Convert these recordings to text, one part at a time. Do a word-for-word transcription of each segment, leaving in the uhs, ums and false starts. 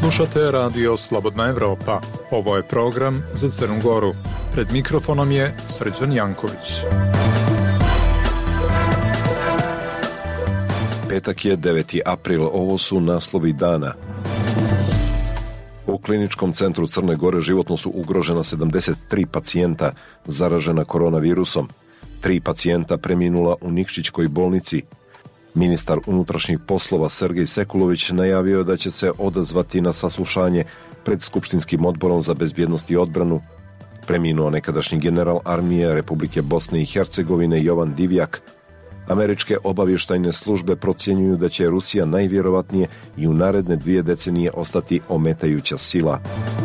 Slušate radio Slobodna Evropa. Ovo je program za Crnu Goru. Pred mikrofonom je Srđan Janković. Petak je deveti april, ovo su naslovi dana. U kliničkom centru Crne Gore životno su ugrožena sedamdeset tri pacijenta zaražena koronavirusom. Tri pacijenta preminula u Nikšićkoj bolnici. Ministar unutrašnjih poslova Sergej Sekulović najavio da će se odazvati na saslušanje pred Skupštinskim odborom za bezbjednost i odbranu. Preminuo nekadašnji general armije Republike Bosne i Hercegovine Jovan Divjak. Američke obavještajne službe procjenjuju da će Rusija najvjerovatnije i u naredne dvije decenije ostati ometajuća sila.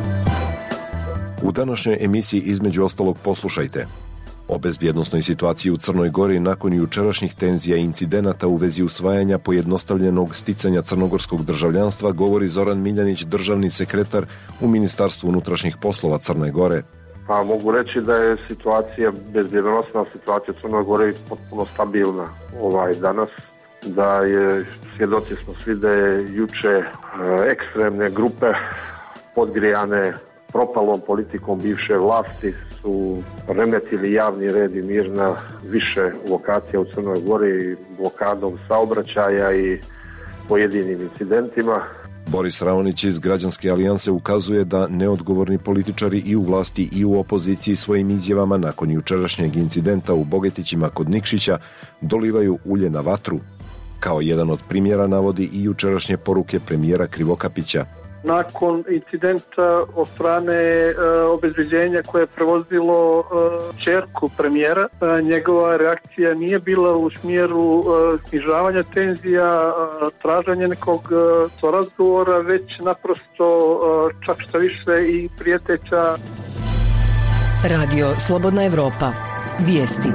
U današnjoj emisiji između ostalog poslušajte o bezbjednosnoj situaciji u Crnoj Gori nakon jučerašnjih tenzija i incidenata u vezi usvajanja pojednostavljenog sticanja crnogorskog državljanstva govori Zoran Miljanić, državni sekretar u Ministarstvu unutrašnjih poslova Crne Gore. Pa mogu reći da je situacija, bezbjednosna situacija u Crnoj Gori potpuno stabilna ovaj danas, da je, svjedoci smo svi da je juče e, ekstremne grupe podgrijane propalom politikom bivše vlasti su remetili javni red i mir na više lokacija u Crnoj Gori, blokadom saobraćaja i pojedinim incidentima. Boris Raonić iz Građanske alijanse ukazuje da neodgovorni političari i u vlasti i u opoziciji svojim izjavama nakon jučerašnjeg incidenta u Bogetićima kod Nikšića dolivaju ulje na vatru. Kao jedan od primjera navodi i jučerašnje poruke premijera Krivokapića. Nakon incidenta od strane e, obezbeđenja koje je prevozilo e, ćerku premijera, e, njegova reakcija nije bila u smjeru e, snižavanja tenzija, e, traženja nekog e, razgovora, već naprosto e, čak šta više i prijeteća. Radio Slobodna Evropa. Vijesti.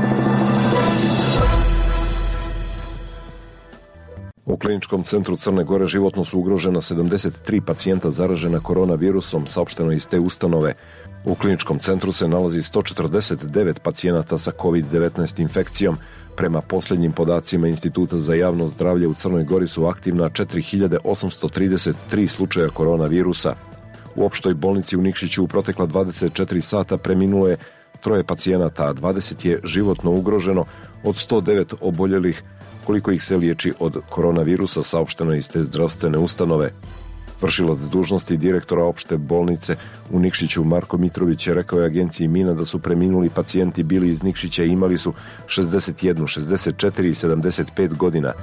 U kliničkom centru Crne Gore životno su ugrožena sedamdeset tri pacijenta zaražena koronavirusom, saopšteno iz te ustanove. U kliničkom centru se nalazi sto četrdeset devet pacijenata sa kovid devetnaest infekcijom. Prema posljednjim podacima Instituta za javno zdravlje u Crnoj Gori su aktivna četiri hiljade osamsto trideset tri slučaja koronavirusa. U opštoj bolnici u Nikšiću u protekla dvadeset četiri sata preminulo je troje pacijenata, a dvadeset je životno ugroženo. Od sto devet oboljelih, koliko ih se liječi od koronavirusa, saopšteno iz te zdravstvene ustanove. Vršilac dužnosti direktora opšte bolnice u Nikšiću Marko Mitrović je rekao je agenciji Mina da su preminuli pacijenti bili iz Nikšića i imali su šezdeset jedan, šezdeset četiri i sedamdeset pet godina.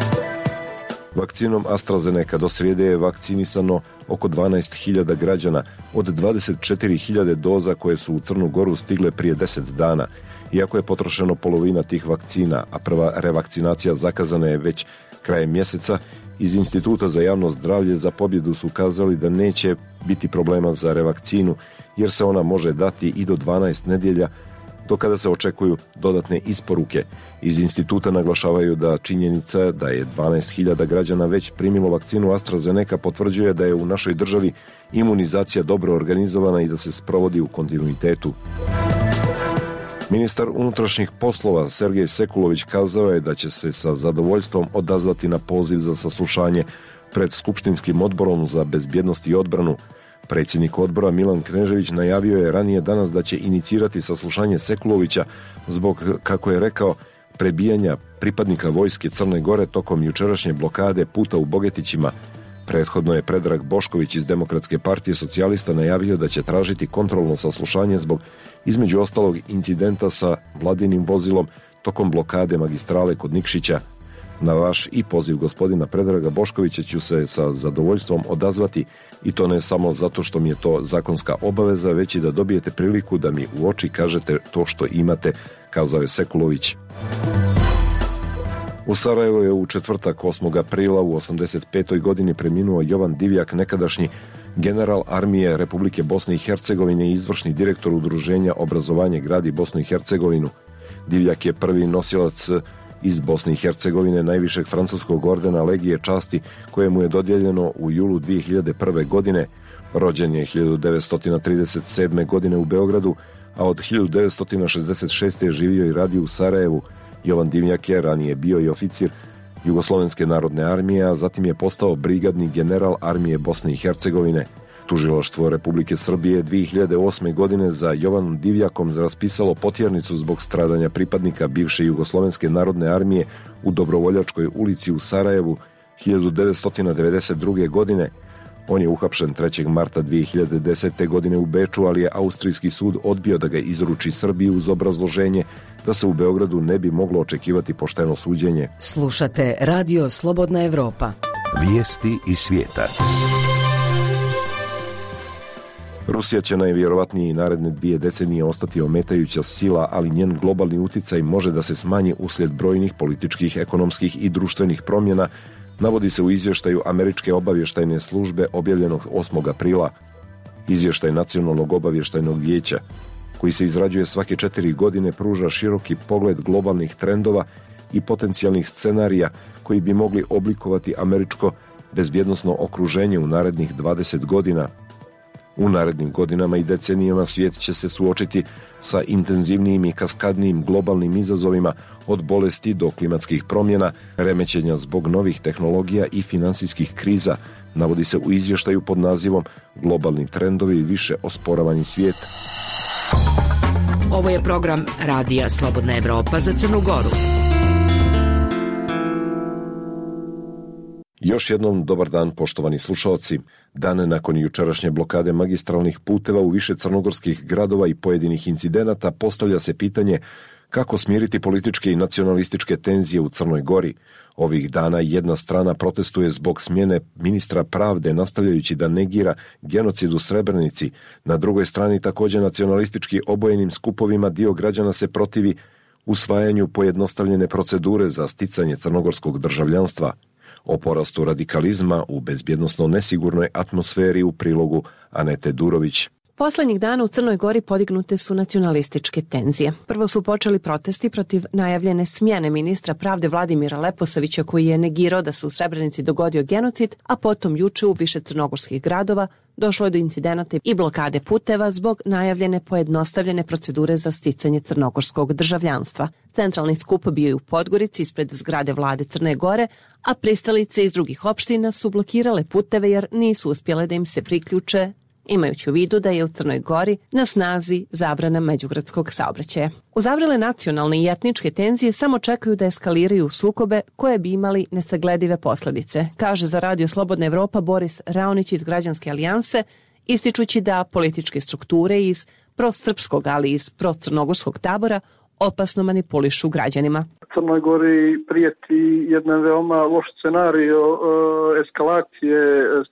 Vakcinom AstraZeneca do srijede je vakcinisano oko dvanaest hiljada građana od dvadeset četiri hiljade doza koje su u Crnu Goru stigle prije deset dana. Iako je potrošeno polovina tih vakcina, a prva revakcinacija zakazana je već krajem mjeseca, iz Instituta za javno zdravlje za pobjedu su kazali da neće biti problema za revakcinu, jer se ona može dati i do dvanaest nedjelja, do kada se očekuju dodatne isporuke. Iz instituta naglašavaju da činjenica da je dvanaest hiljada građana već primilo vakcinu AstraZeneca potvrđuje da je u našoj državi imunizacija dobro organizovana i da se sprovodi u kontinuitetu. Ministar unutrašnjih poslova Sergej Sekulović kazao je da će se sa zadovoljstvom odazvati na poziv za saslušanje pred Skupštinskim odborom za bezbjednost i odbranu. Predsjednik odbora Milan Knežević najavio je ranije danas da će inicirati saslušanje Sekulovića zbog, kako je rekao, prebijanja pripadnika vojske Crne Gore tokom jučerašnje blokade puta u Bogetićima. Prethodno je Predrag Bošković iz Demokratske partije socijalista najavio da će tražiti kontrolno saslušanje zbog, između ostalog, incidenta sa vladinim vozilom tokom blokade magistrale kod Nikšića. Na vaš i poziv gospodina Predraga Boškovića ću se sa zadovoljstvom odazvati i to ne samo zato što mi je to zakonska obaveza, već i da dobijete priliku da mi u oči kažete to što imate, kazao je Sekulović. U Sarajevu je u četvrtak osmog aprila u osamdeset petoj godini preminuo Jovan Divjak, nekadašnji general armije Republike Bosne i Hercegovine i izvršni direktor udruženja Obrazovanje gradi Bosnu i Hercegovinu. Divjak je prvi nosilac iz Bosne i Hercegovine najvišeg francuskog ordena Legije časti koje mu je dodijeljeno u julu dvije hiljade prve. godine. Rođen je hiljadu devetsto trideset sedme. godine u Beogradu, a od hiljadu devetsto šezdeset šeste. živio i radio u Sarajevu. Jovan Divjak je ranije bio i oficir Jugoslovenske narodne armije, a zatim je postao brigadni general armije Bosne i Hercegovine. Tužilaštvo Republike Srbije dvije hiljade osme. godine za Jovanom Divjakom raspisalo potjernicu zbog stradanja pripadnika bivše Jugoslovenske narodne armije u Dobrovoljačkoj ulici u Sarajevu hiljadu devetsto devedeset druge. godine. On je uhapšen trećeg marta dvije hiljade desete. godine u Beču, ali je austrijski sud odbio da ga izruči Srbiji uz obrazloženje da se u Beogradu ne bi moglo očekivati pošteno suđenje. Slušate Radio Slobodna Evropa. Vijesti iz svijeta. Rusija će najvjerovatnije i naredne dvije decenije ostati ometajuća sila, ali njen globalni uticaj može da se smanji uslijed brojnih političkih, ekonomskih i društvenih promjena, navodi se u izvještaju Američke obavještajne službe objavljenog osmog aprila. Izvještaj Nacionalnog obavještajnog vijeća, koji se izrađuje svake četiri godine, pruža široki pogled globalnih trendova i potencijalnih scenarija koji bi mogli oblikovati američko bezbjednosno okruženje u narednih dvadeset godina. U narednim godinama i decenijama svijet će se suočiti sa intenzivnijim i kaskadnijim globalnim izazovima, od bolesti do klimatskih promjena, remećenja zbog novih tehnologija i finansijskih kriza, navodi se u izvještaju pod nazivom Globalni trendovi i više osporavani svijet. Ovo je program Radija Slobodna Evropa za Crnu Goru. Još jednom dobar dan, poštovani slušalci. Dane nakon jučerašnje blokade magistralnih puteva u više crnogorskih gradova i pojedinih incidenata postavlja se pitanje kako smiriti političke i nacionalističke tenzije u Crnoj Gori. Ovih dana jedna strana protestuje zbog smjene ministra pravde, nastavljajući da negira genocid u Srebrenici. Na drugoj strani također nacionalistički obojenim skupovima dio građana se protivi usvajanju pojednostavljene procedure za sticanje crnogorskog državljanstva. O porastu radikalizma u bezbjednosno nesigurnoj atmosferi u prilogu Anete Durović. Poslednjih dana u Crnoj Gori podignute su nacionalističke tenzije. Prvo su počeli protesti protiv najavljene smjene ministra pravde Vladimira Leposavića, koji je negirao da se u Srebrenici dogodio genocid, a potom juče u više crnogorskih gradova došlo je do incidenata i blokade puteva zbog najavljene pojednostavljene procedure za sticanje crnogorskog državljanstva. Centralni skup bio je u Podgorici ispred zgrade vlade Crne Gore, a pristalice iz drugih opština su blokirale puteve jer nisu uspjele da im se priključe, imajući u vidu da je u Crnoj Gori na snazi zabrana međugradskog saobraćaja. Uzavrele nacionalne i etničke tenzije samo čekaju da eskaliraju sukobe koje bi imali nesagledive posljedice, kaže za Radio Slobodna Evropa Boris Raonić iz Građanske alijanse, ističući da političke strukture iz prosrpskog, ali i iz procrnogorskog tabora opasno manipulišu građanima. Crnoj Gori prijeti jedan veoma loš scenario e, eskalacije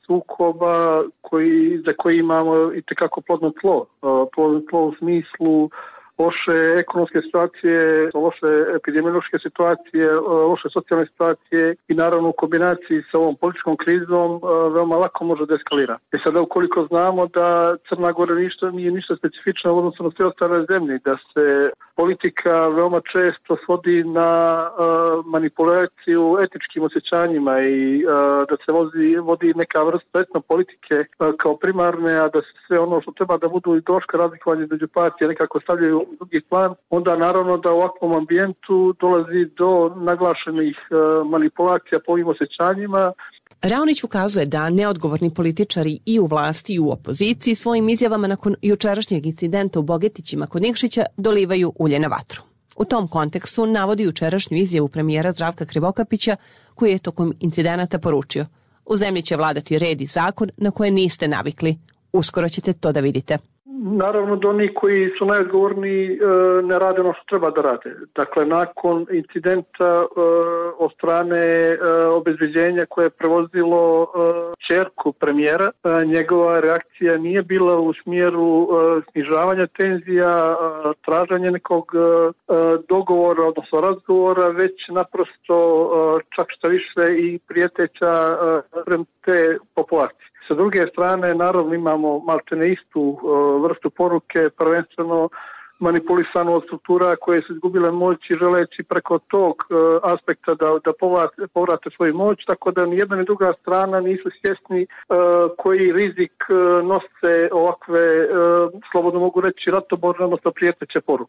sukoba koji, za koji imamo i tekako plodno tlo. E, plodno tlo u smislu loše ekonomske situacije, loše epidemiološke situacije, loše socijalne situacije i naravno u kombinaciji sa ovom političkom krizom veoma lako može da eskalira. I sada ukoliko znamo da Crna Gora ništa, nije ništa specifično u odnosu na sve ostale zemlje, da se politika veoma često svodi na uh, manipulaciju etičkim osjećanjima i uh, da se vozi, vodi neka vrsta etnopolitike uh, kao primarne, a da se sve ono što treba da budu ideološka razlikovanja između partije nekako stavljaju u drugi plan, onda naravno da u ovakvom ambijentu dolazi do naglašenih uh, manipulacija po ovim osjećanjima. Raonić ukazuje da neodgovorni političari i u vlasti i u opoziciji svojim izjavama nakon jučerašnjeg incidenta u Bogetićima kod Nikšića dolivaju ulje na vatru. U tom kontekstu navodi jučerašnju izjavu premijera Zdravka Krivokapića, koji je tokom incidenata poručio: u zemlji će vladati red i zakon na koje niste navikli. Uskoro ćete to da vidite. Naravno da oni koji su najodgovorniji ne rade ono što treba da rade. Dakle, nakon incidenta od strane obezbeđenja koje je prevozilo ćerku premijera, njegova reakcija nije bila u smjeru snižavanja tenzija, traženja nekog dogovora, odnosno razgovora, već naprosto čak šta više i prijeteća prema te populacije. Sa druge strane, naravno, imamo maltene istu uh, vrstu poruke, prvenstveno manipulisanu od struktura koje su izgubile moć i želeći preko tog uh, aspekta da, da povrate, povrate svoju moć, tako da ni jedna ni druga strana nisu svjesni uh, koji rizik uh, nose ovakve, uh, slobodno mogu reći, ratoborne, odnosno prijeteće poruke.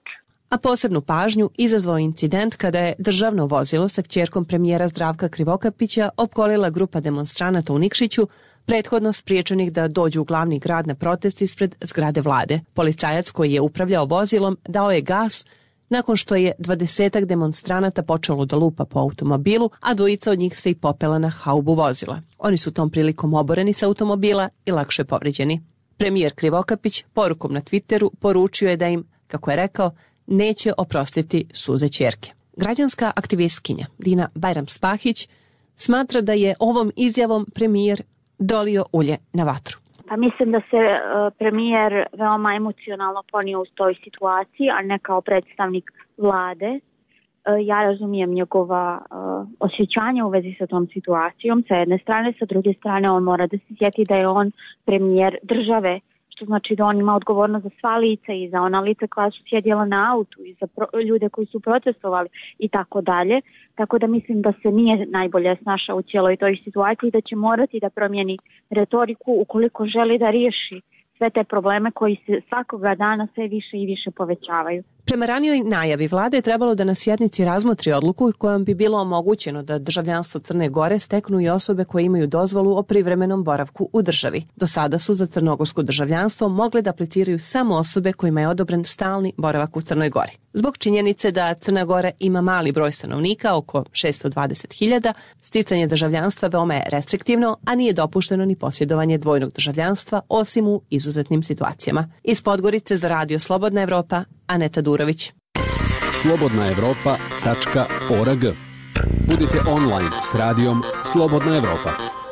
A posebnu pažnju izazvao incident kada je državno vozilo sa kćerkom premijera Zdravka Krivokapića opkolila grupa demonstranata u Nikšiću, prethodno spriječenih da dođu u glavni grad na protest ispred zgrade vlade. Policajac koji je upravljao vozilom dao je gas nakon što je dvadesetak demonstranata počelo da lupa po automobilu, a dvojica od njih se i popela na haubu vozila. Oni su tom prilikom oboreni sa automobila i lakše povređeni. Premijer Krivokapić porukom na Twitteru poručio je da im, kako je rekao, neće oprostiti suze ćerke. Građanska aktivistkinja Dina Bajram-Spahić smatra da je ovom izjavom premijer dolio ulje na vatru. Pa mislim da se uh, premijer veoma emocionalno ponio u toj situaciji, a ne kao predstavnik vlade. Uh, ja razumijem njegova uh, osjećanja u vezi sa tom situacijom, sa jedne strane, sa druge strane on mora da se sjeti da je on premijer države, što znači da on ima odgovornost za sva lica i za ona lica koja su sjedjela na autu i za pro- ljude koji su protestovali i tako dalje. Tako da mislim da se nije najbolje snašao u cijeloj toj situaciji, da će morati da promijeni retoriku ukoliko želi da riješi sve te probleme koji se svakoga dana sve više i više povećavaju. Prema ranijoj najavi vlade je trebalo da na sjednici razmotri odluku kojom bi bilo omogućeno da državljanstvo Crne Gore steknu i osobe koje imaju dozvolu o privremenom boravku u državi. Do sada su za crnogorsko državljanstvo mogle da apliciraju samo osobe kojima je odobren stalni boravak u Crnoj Gori. Zbog činjenice da Crna Gora ima mali broj stanovnika, oko šessto dvadeset hiljada, sticanje državljanstva veoma je restriktivno, a nije dopušteno ni posjedovanje dvojnog državljanstva, osim u izuzetnim situacijama. Iz Podgorice za Radio Slobodna Evropa, Aneta Durović. slobodna evropa tačka org. Budite online s radijom Slobodna Evropa.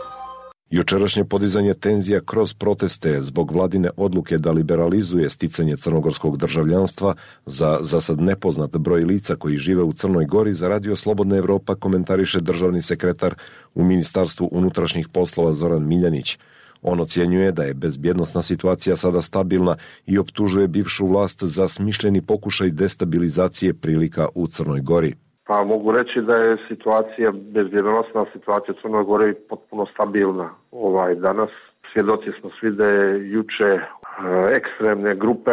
Jučerašnje podizanje tenzija kroz proteste zbog vladine odluke da liberalizuje sticanje crnogorskog državljanstva za zasad nepoznat broj lica koji žive u Crnoj Gori za Radio Slobodna Evropa komentariše državni sekretar u Ministarstvu unutrašnjih poslova Zoran Miljanić. On ocjenjuje da je bezbjednosna situacija sada stabilna i optužuje bivšu vlast za smišljeni pokušaj destabilizacije prilika u Crnoj Gori. Pa mogu reći da je situacija, bezbjednosna situacija u Crnoj Gori potpuno stabilna ovaj danas. Svjedoci smo svi da je juče e, ekstremne grupe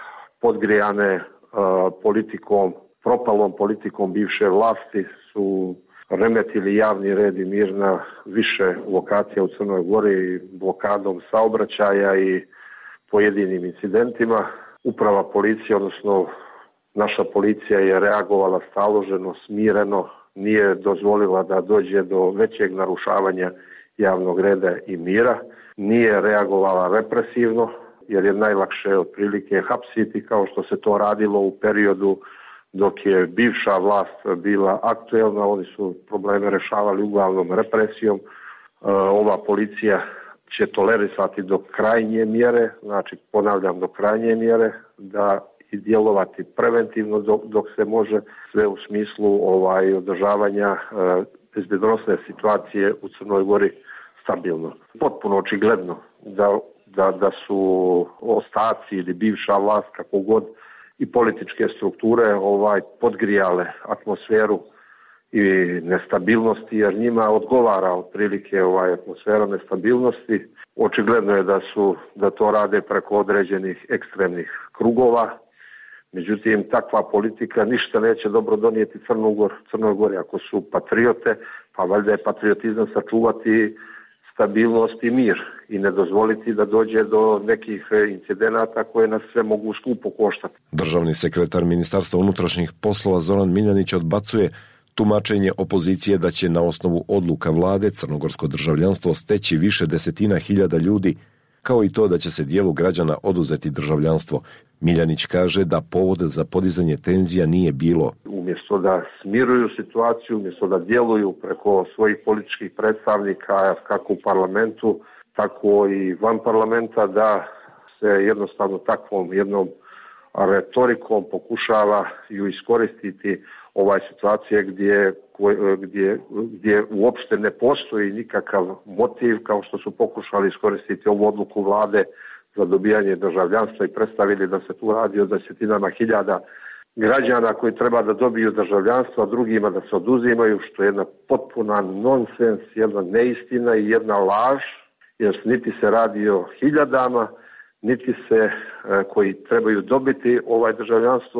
podgrijane e, politikom, propalom politikom bivše vlasti su remetili javni red i mir na više lokacija u Crnoj Gori, blokadom saobraćaja i pojedinim incidentima. Uprava policije, odnosno naša policija je reagovala staloženo, smireno, nije dozvolila da dođe do većeg narušavanja javnog reda i mira, nije reagovala represivno, jer je najlakše otprilike hapsiti kao što se to radilo u periodu dok je bivša vlast bila aktuelna. Oni su probleme rešavali uglavnom represijom. Ova policija će tolerisati do krajnje mjere, znači ponavljam do krajnje mjere, da i djelovati preventivno dok, dok se može, sve u smislu ovaj održavanja e, bezbjednosne situacije u Crnoj Gori stabilno. Potpuno očigledno da, da, da su ostaci ili bivša vlast, kako god, i političke strukture ovaj podgrijale atmosferu i nestabilnosti, jer njima odgovara otprilike ovaj atmosfera nestabilnosti. Očigledno je da su da to rade preko određenih ekstremnih krugova. Međutim, takva politika ništa neće dobro donijeti Crnu Gor, Crnoj Gori. Ako su patriote, pa valjda je patriotizam sačuvati stabilnost i mir i ne dozvoliti da dođe do nekih incidenata koje nas sve mogu skupo koštati. Državni sekretar Ministarstva unutrašnjih poslova Zoran Miljanić odbacuje tumačenje opozicije da će na osnovu odluka vlade crnogorsko državljanstvo steći više desetina hiljada ljudi, kao i to da će se dijelu građana oduzeti državljanstvo. Miljanić kaže da povode za podizanje tenzija nije bilo. Umjesto da smiruju situaciju, umjesto da djeluju preko svojih političkih predstavnika, kako u parlamentu, tako i van parlamenta, da se jednostavno takvom jednom retorikom pokušava ju iskoristiti ovaj situacije gdje, gdje, gdje uopšte ne postoji nikakav motiv, kao što su pokušali iskoristiti ovu odluku vlade za dobijanje državljanstva i predstavili da se tu radi o desetinama hiljada građana koji treba da dobiju državljanstvo, a drugima da se oduzimaju, što je jedna potpuna nonsens, jedna neistina i jedna laž, jer niti se radi o hiljadama, niti se koji trebaju dobiti ovaj državljanstvo,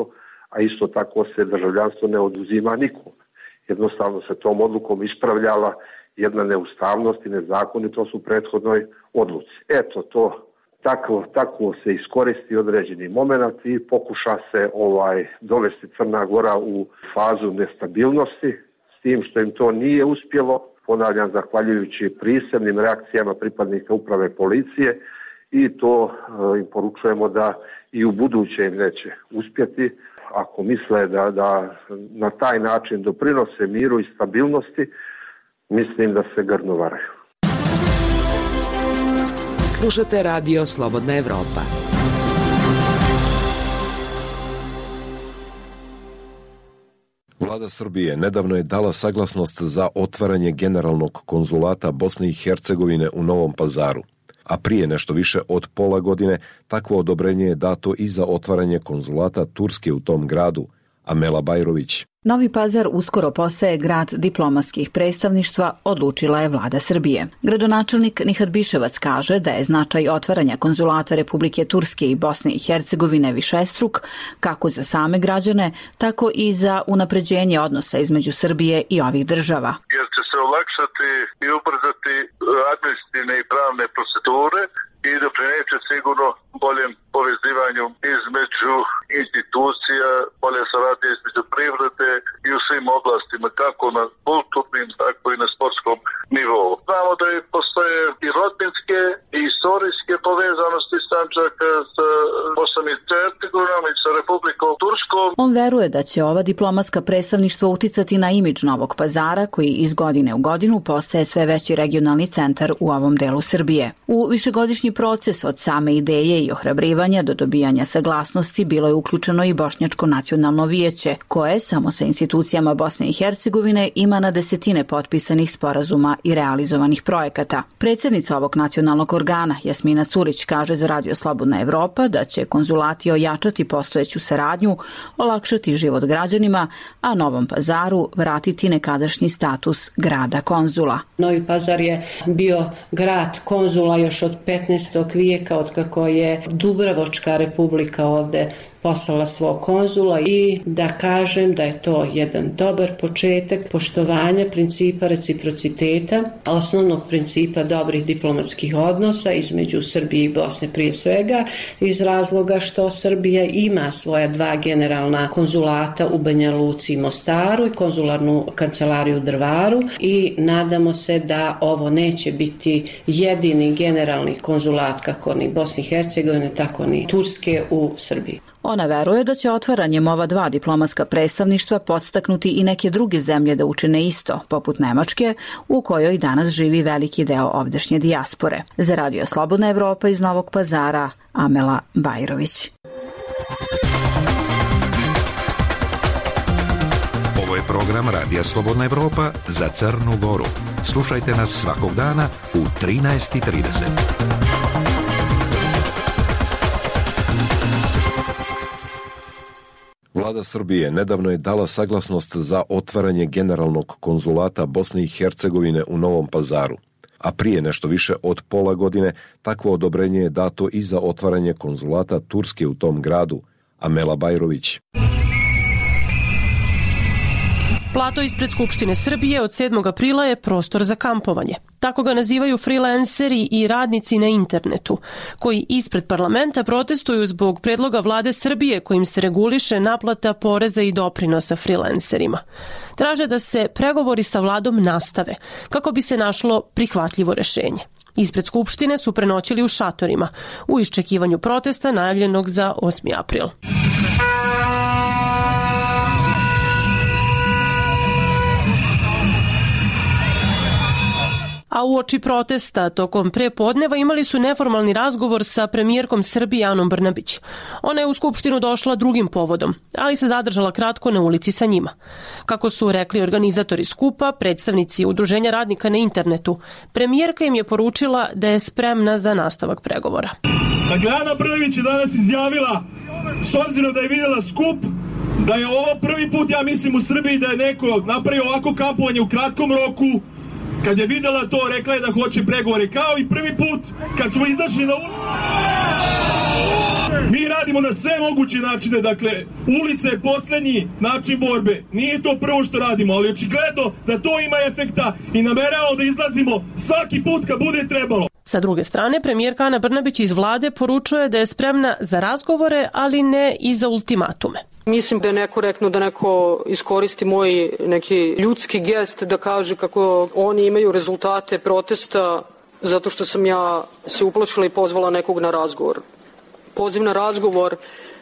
a isto tako se državljanstvo ne oduzima nikom. Jednostavno se tom odlukom ispravljala jedna neustavnost i nezakonitost u prethodnoj odluci. Eto, to tako, tako se iskoristi određeni moment i pokuša se ovaj dovesti Crna Gora u fazu nestabilnosti, s tim što im to nije uspjelo, ponavljam, zahvaljujući prisebnim reakcijama pripadnika uprave policije, i to im poručujemo da i u buduće im neće uspjeti. Ako misle da, da na taj način doprinose miru i stabilnosti, mislim da se grdno varaju. Slušate Radio Slobodna Evropa. Vlada Srbije nedavno je dala saglasnost za otvaranje generalnog konzulata Bosne i Hercegovine u Novom Pazaru. A prije nešto više od pola godine takvo odobrenje je dato i za otvaranje konzulata Turske u tom gradu. Amela Bajrović. Novi Pazar uskoro postaje grad diplomatskih predstavništva, odlučila je vlada Srbije. Gradonačelnik Nihat Biševac kaže da je značaj otvaranja konzulata Republike Turske i Bosne i Hercegovine višestruk, kako za same građane, tako i za unapređenje odnosa između Srbije i ovih država. Jer će se olakšati i ubrzati administrativne i pravne procedure i doprineće sigurno boljem povezivanju između institucija, bolje saradnje između privrede i u svim oblastima, kako na kulturnim, tako i na sportskom nivou. Znamo da je postoje i rodbinske i istorijske povezanosti Sandžaka sa Bosnom i Hercegovinom i sa Republikom Turskom. On veruje da će ova diplomatska predstavništva uticati na imidž Novog Pazara, koji iz godine u godinu postaje sve veći regionalni centar u ovom delu Srbije. U višegodišnji proces od same ideje i ohrabrivanja do dobijanja saglasnosti bilo je uključeno i Bošnjačko nacionalno vijeće, koje samo sa institucijama Bosne i Hercegovine ima na desetine potpisanih sporazuma i realizovanih projekata. Predsjednica ovog nacionalnog organa, Jasmina Curić, kaže za Radio Slobodna Evropa da će konzulati ojačati postojeću saradnju, olakšati život građanima, a Novom Pazaru vratiti nekadašnji status grada konzula. Novi Pazar je bio grad konzula još od petnaestog vijeka, od kako je Dubrovačka republika ovde poslala svog konzula, i da kažem da je to jedan dobar početak poštovanja principa reciprociteta, osnovnog principa dobrih diplomatskih odnosa između Srbije i Bosne prije svega, iz razloga što Srbija ima svoja dva generalna konzulata u Banja Luci i Mostaru i konzularnu kancelariju u Drvaru, i nadamo se da ovo neće biti jedini generalni konzulat kako ni Bosne i Hercegovine, tako ni Turske u Srbiji. Ona veruje da će otvaranjem ova dva diplomatska predstavništva podstaknuti i neke druge zemlje da učine isto, poput Nemačke, u kojoj danas živi veliki deo ovdašnje dijaspore. Za Radio Slobodna Evropa iz Novog Pazara, Amela Bajrović. Ovo je program Radija Slobodna Evropa za Crnu Goru. Slušajte nas svakog dana u trinaest i trideset. Vlada Srbije nedavno je dala saglasnost za otvaranje generalnog konzulata Bosne i Hercegovine u Novom Pazaru. A prije nešto više od pola godine takvo odobrenje je dato i za otvaranje konzulata Turske u tom gradu. Amela Bajrović. Plato ispred Skupštine Srbije od sedmog aprila je prostor za kampovanje. Tako ga nazivaju freelanceri i radnici na internetu, koji ispred parlamenta protestuju zbog predloga vlade Srbije kojim se reguliše naplata poreza i doprinosa freelancerima. Traže da se pregovori sa vladom nastave, kako bi se našlo prihvatljivo rešenje. Ispred Skupštine su prenoćili u šatorima, u iščekivanju protesta najavljenog za osmi april. A uoči protesta tokom prepodneva imali su neformalni razgovor sa premijerkom Srbije Anom Brnabić. Ona je u Skupštinu došla drugim povodom, ali se zadržala kratko na ulici sa njima. Kako su rekli organizatori skupa, predstavnici Udruženja radnika na internetu, premijerka im je poručila da je spremna za nastavak pregovora. Dakle, Ana Brnabić je danas izjavila, s obzirom da je vidjela skup, da je ovo prvi put, ja mislim, u Srbiji da je neko napravio ovako kampovanje u kratkom roku. Kad je vidjela to, rekla je da hoće pregovore, kao i prvi put kad smo izašli na ulicu. Mi radimo na sve moguće načine, dakle, ulica je poslednji način borbe. Nije to prvo što radimo, ali očigledno da to ima efekta i nameravamo da izlazimo svaki put kad bude trebalo. Sa druge strane, premijerka Ana Brnabić iz vlade poručuje da je spremna za razgovore, ali ne i za ultimatume. Mislim da je nekorektno da neko iskoristi moj neki ljudski gest da kaže kako oni imaju rezultate protesta zato što sam ja se uplašila i pozvala nekog na razgovor. Poziv na razgovor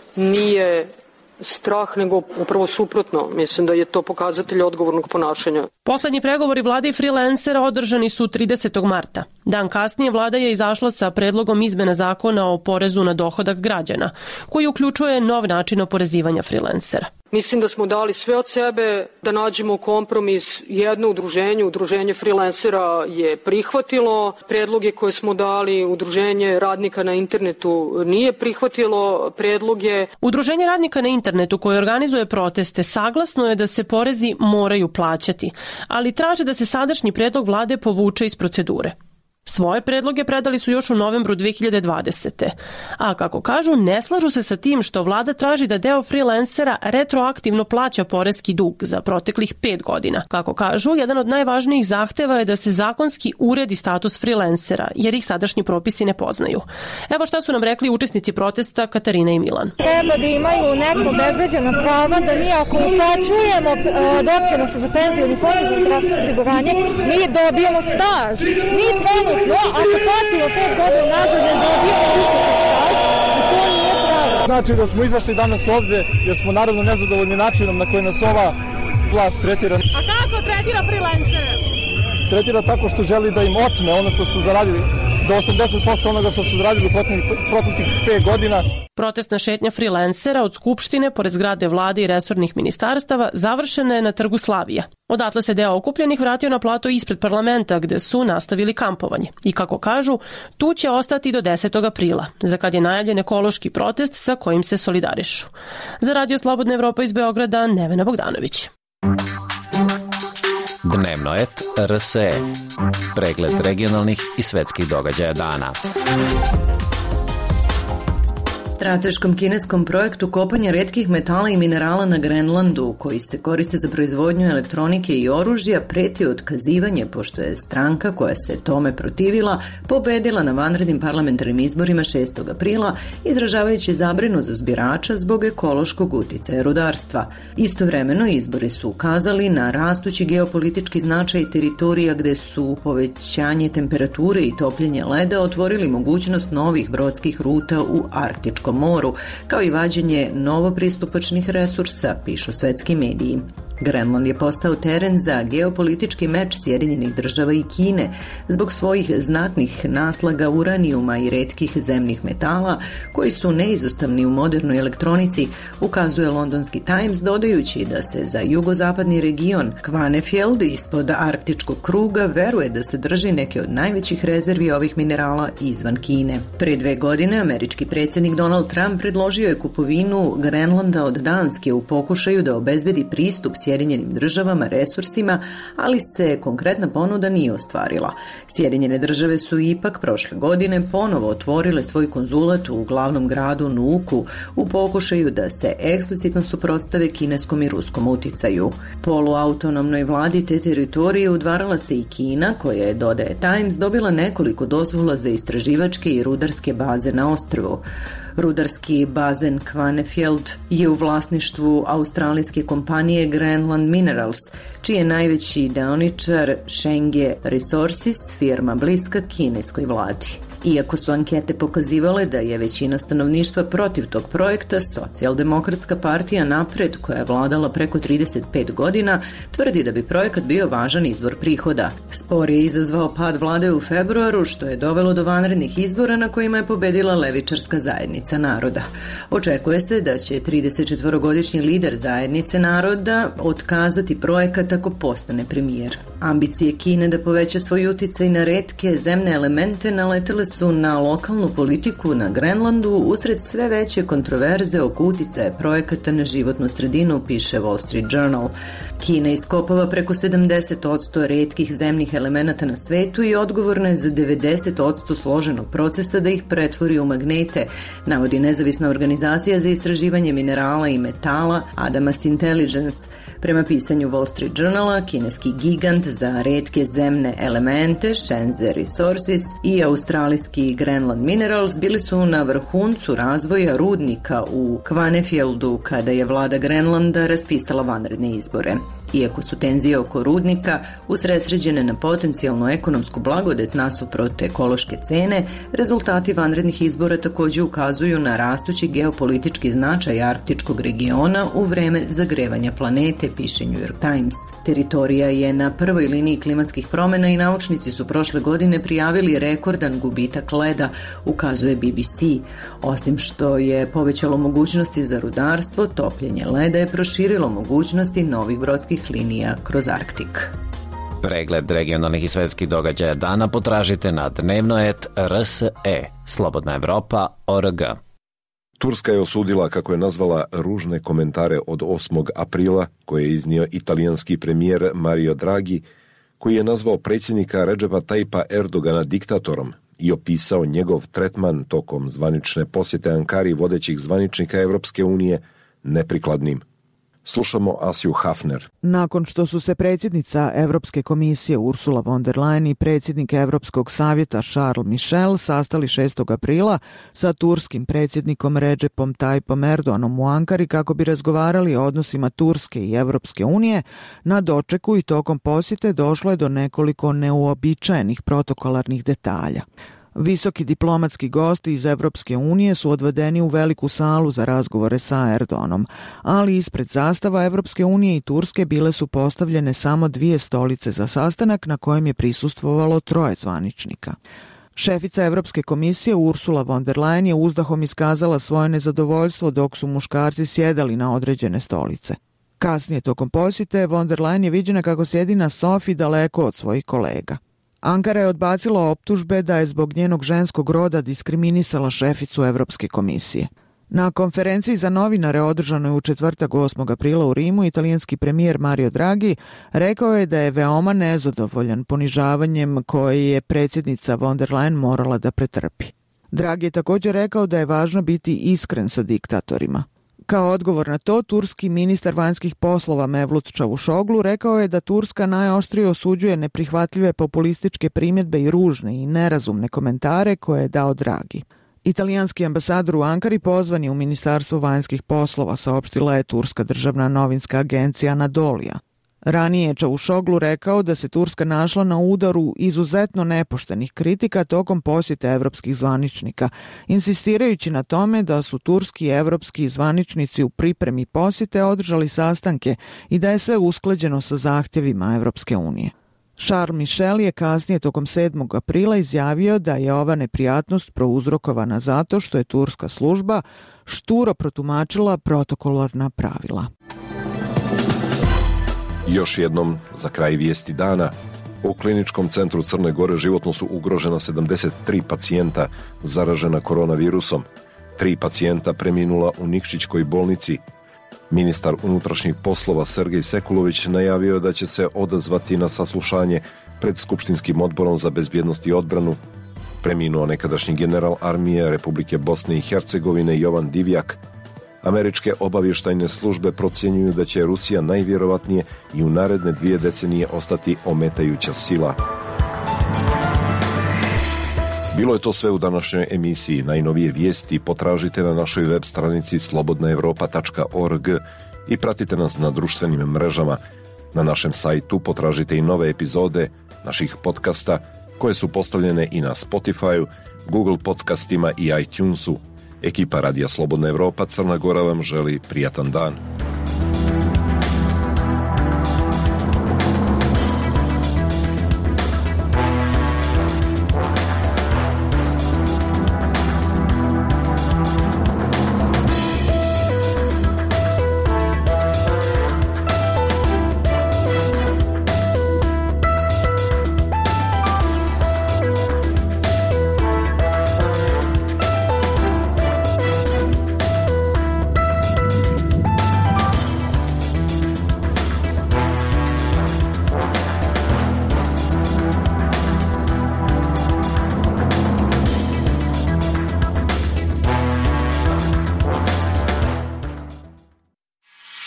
nije strah, nego upravo suprotno. Mislim da je to pokazatelj odgovornog ponašanja. Poslednji pregovori vlade i freelancera održani su tridesetog marta. Dan kasnije vlada je izašla sa predlogom izmena zakona o porezu na dohodak građana, koji uključuje nov način oporezivanja freelancera. Mislim da smo dali sve od sebe da nađemo kompromis. Jedno udruženje, udruženje freelancera je prihvatilo. Predloge koje smo dali, udruženje radnika na internetu nije prihvatilo predloge. Udruženje radnika na internetu koje organizuje proteste saglasno je da se porezi moraju plaćati, ali traže da se sadašnji predlog vlade povuče iz procedure. Svoje predloge predali su još u novembru dve hiljade dvadesete. A kako kažu, ne slažu se sa tim što vlada traži da deo freelancera retroaktivno plaća poreski dug za proteklih pet godina. Kako kažu, jedan od najvažnijih zahteva je da se zakonski uredi status freelancera, jer ih sadašnji propisi ne poznaju. Evo šta su nam rekli učesnici protesta Katarina i Milan. Treba da imaju neko obezbeđena prava, da mi ako uplaćujemo doprinose za penzioni fond za zdravstveno osiguranje, mi dobijemo staž. Mi trenutno No, ako platimo pet godina nazad, ne dobijemo nikakav staž i to nije pravo. Znači da smo izašli danas ovde jer smo naravno nezadovoljni načinom na koji nas ova vlast tretira. A kako tretira freelancere? Tretira tako što želi da im otme ono što su zaradili, do osamdeset posto onoga što su zaradili u proteklih pet godina. Protestna šetnja freelancera od Skupštine, pored zgrade vlade i resornih ministarstava, završena je na Trgu Slavija. Odatle se deo okupljenih vratio na plato ispred parlamenta, gde su nastavili kampovanje. I kako kažu, tu će ostati do desetog aprila, za kad je najavljen ekološki protest sa kojim se solidarišu. Za Radio Slobodna Evropa iz Beograda, Nevena Bogdanović. Dnevno et R S E. Pregled regionalnih i svetskih događaja dana. Strateškom kineskom projektu kopanja retkih metala i minerala na Grenlandu, koji se koriste za proizvodnju elektronike i oružja, preti otkazivanje, pošto je stranka koja se tome protivila pobedila na vanrednim parlamentarnim izborima šestog aprila, izražavajući zabrinutost birača zbog ekološkog uticaja rudarstva. Istovremeno, izbori su ukazali na rastući geopolitički značaj teritorija gde su povećanje temperature i topljenje leda otvorili mogućnost novih brodskih ruta u Arktičkom moru, kao i vađenje novopristupačnih resursa, pišu svetski mediji. Grenland je postao teren za geopolitički meč Sjedinjenih država i Kine zbog svojih znatnih naslaga uranijuma i retkih zemnih metala koji su neizostavni u modernoj elektronici, ukazuje londonski Times, dodajući da se za jugozapadni region Kvanefjeld ispod arktičkog kruga veruje da se drži neke od najvećih rezervi ovih minerala izvan Kine. Pre dve godine američki predsjednik Donald Trump predložio je kupovinu Grenlanda od Danske u pokušaju da obezbedi pristup Sjedinjenim državama resursima, ali se konkretna ponuda nije ostvarila. Sjedinjene države su ipak prošle godine ponovo otvorile svoj konzulat u glavnom gradu Nuuku u pokušaju da se eksplicitno suprotstave kineskom i ruskom uticaju. Poluautonomnoj vladi te teritorije udvarala se i Kina, koja je, dodaje Times, dobila nekoliko dozvola za istraživačke i rudarske baze na ostrvu. Rudarski bazen Kvanefjeld je u vlasništvu australijske kompanije Grenland Minerals, čiji je najveći deoničar Shenge Resources, firma bliska kineskoj vladi. Iako su ankete pokazivale da je većina stanovništva protiv tog projekta, Socijaldemokratska partija Napred, koja je vladala preko trideset pet godina, tvrdi da bi projekat bio važan izvor prihoda. Spor je izazvao pad vlade u februaru, što je dovelo do vanrednih izbora na kojima je pobedila levičarska zajednica naroda. Očekuje se da će tridesetčetvorogodišnji lider zajednice naroda otkazati projekat ako postane premijer. Ambicije Kine da poveća svoj uticaj na retke zemne elemente naletele su na lokalnu politiku na Grenlandu usred sve veće kontroverze oko uticaja projekata na životnu sredinu, piše Wall Street Journal. Kina iskopava preko sedamdeset posto retkih zemnih elemenata na svetu i odgovorna je za devedeset posto složenog procesa da ih pretvori u magnete, navodi nezavisna organizacija za istraživanje minerala i metala Adamas Intelligence. Prema pisanju Wall Street Journala, kineski gigant za retke zemne elemente Shenzhen Resources i australijski Grenland Minerals bili su na vrhuncu razvoja rudnika u Kvanefjeldu kada je vlada Grenlanda raspisala vanredne izbore. Iako su tenzije oko rudnika usredsređene na potencijalnu ekonomsku blagodet nasuprot ekološke cene, rezultati vanrednih izbora također ukazuju na rastući geopolitički značaj arktičkog regiona u vreme zagrevanja planete, piše New York Times. Teritorija je na prvoj liniji klimatskih promjena i naučnici su prošle godine prijavili rekordan gubitak leda, ukazuje B B C. Osim što je povećalo mogućnosti za rudarstvo, topljenje leda je proširilo mogućnosti novih brodskih linija kroz Arktik. Pregled regionalnih i svetskih događaja dana potražite na dnevnoet R S E, Slobodna Evropa, O R G. Turska je osudila, kako je nazvala, ružne komentare od osmog aprila koje je iznio italijanski premijer Mario Draghi, koji je nazvao predsjednika Redžepa Tayyipa Erdogana diktatorom i opisao njegov tretman tokom zvanične posjete Ankari vodećih zvaničnika Evropske unije neprikladnim. Slušamo Asiju Hafner. Nakon što su se predsjednica Evropske komisije Ursula von der Leyen i predsjednik Evropskog savjeta Charles Michel sastali šestog aprila sa turskim predsjednikom Redžepom Tayyipom Erdoganom u Ankari kako bi razgovarali o odnosima Turske i Evropske unije, na dočeku i tokom posjete došlo je do nekoliko neuobičajenih protokolarnih detalja. Visoki diplomatski gosti iz Evropske unije su odvedeni u veliku salu za razgovore sa Erdoganom, ali ispred zastava Evropske unije i Turske bile su postavljene samo dvije stolice za sastanak na kojem je prisustvovalo troje zvaničnika. Šefica Evropske komisije Ursula von der Leyen je uzdahom iskazala svoje nezadovoljstvo dok su muškarci sjedali na određene stolice. Kasnije tokom posjete von der Leyen je viđena kako sjedi na sofi daleko od svojih kolega. Ankara je odbacila optužbe da je zbog njenog ženskog roda diskriminisala šeficu Evropske komisije. Na konferenciji za novinare održanoj u četvrtak osmog aprila u Rimu, italijanski premijer Mario Draghi rekao je da je veoma nezadovoljan ponižavanjem koje je predsjednica von der Leyen morala da pretrpi. Draghi je također rekao da je važno biti iskren sa diktatorima. Kao odgovor na to, turski ministar vanjskih poslova Mevlut Čavuşoglu rekao je da Turska najoštrije osuđuje neprihvatljive populističke primjedbe i ružne i nerazumne komentare koje je dao Draghi. Italijanski ambasador u Ankari pozvan je u Ministarstvo vanjskih poslova, saopštila je turska državna novinska agencija Anadolija. Ranije je Čavuşoglu rekao da se Turska našla na udaru izuzetno nepoštenih kritika tokom posjete evropskih zvaničnika, insistirajući na tome da su turski i evropski zvaničnici u pripremi posjete održali sastanke i da je sve usklađeno sa zahtjevima Evropske unije. Charles Michel je kasnije tokom sedmog aprila izjavio da je ova neprijatnost prouzrokovana zato što je turska služba šturo protumačila protokolarna pravila. Još jednom, za kraj vijesti dana, u kliničkom centru Crne Gore životno su ugrožena sedamdeset tri pacijenta zaražena koronavirusom. Tri pacijenta preminula u Nikšićkoj bolnici. Ministar unutrašnjih poslova Sergej Sekulović najavio da će se odazvati na saslušanje pred Skupštinskim odborom za bezbjednost i odbranu. Preminuo nekadašnji general armije Republike Bosne i Hercegovine Jovan Divjak. Američke obavještajne službe procjenjuju da će Rusija najvjerovatnije i u naredne dvije decenije ostati ometajuća sila. Bilo je to sve u današnjoj emisiji. Najnovije vijesti potražite na našoj web stranici slobodna evropa tačka org i pratite nas na društvenim mrežama. Na našem sajtu potražite i nove epizode naših podcasta koje su postavljene i na Spotify, Google podcastima i iTunesu. Ekipa Radija Slobodna Evropa Crna Gora vam želi prijatan dan.